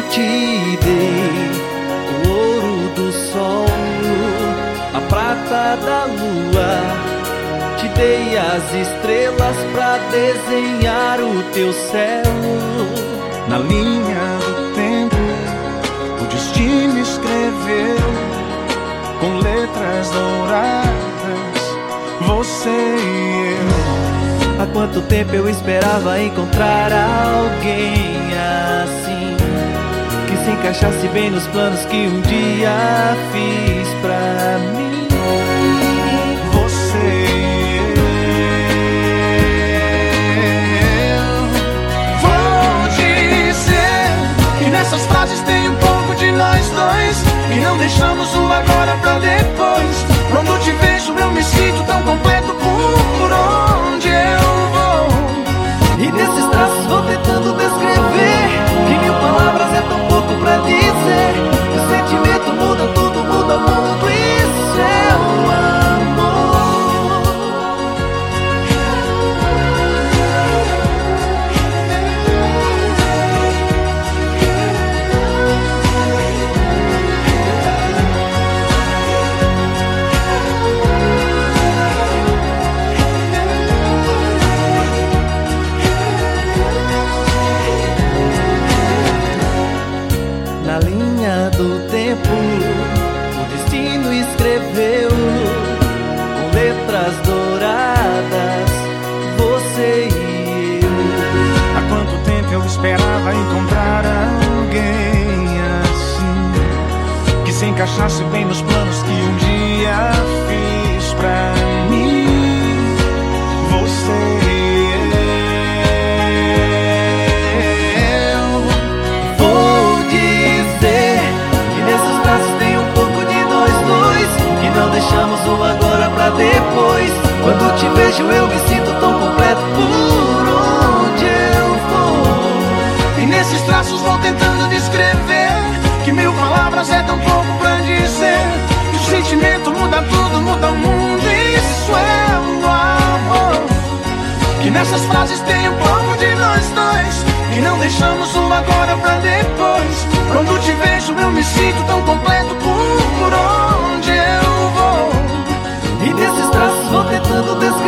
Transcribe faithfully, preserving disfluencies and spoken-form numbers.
te dei o ouro do sol, a prata da lua. Te dei as estrelas pra desenhar o teu céu. Na linha do tempo, o destino escreveu com letras douradas você e eu. Há quanto tempo eu esperava encontrar alguém assim, que se encaixasse bem nos planos que um dia fiz pra mim. Você e eu. Vou dizer que nessas frases tem um pouco de nós dois, e não deixamos o agora pra depois. Quando te vejo eu me sinto tão completo por onde eu vou. E desses traços vou tentando descrever, que mil palavras é tão pouco pra dizer. O sentimento muda tudo, muda o mundo, isso é o amor. Na linha do tempo, o destino escreveu com letras douradas você e eu. Há quanto tempo eu esperava encontrar alguém assim, que se encaixasse bem nos planos que um dia fiz pra mim. Você e eu. Vou dizer que nesses braços tem um pouco de nós dois, que não deixamos o agora pra depois. Quando te vejo eu me sinto tão completo por onde eu vou. E nesses traços vou tentando descrever, que mil palavras é tão pouco pra dizer. Que o sentimento muda tudo, muda o mundo, isso é o amor. Que nessas frases tem um pouco de nós dois, que não deixamos o agora pra depois. Quando te vejo eu me sinto tão completo por onde eu vou. E desses traços vou tentando descrever,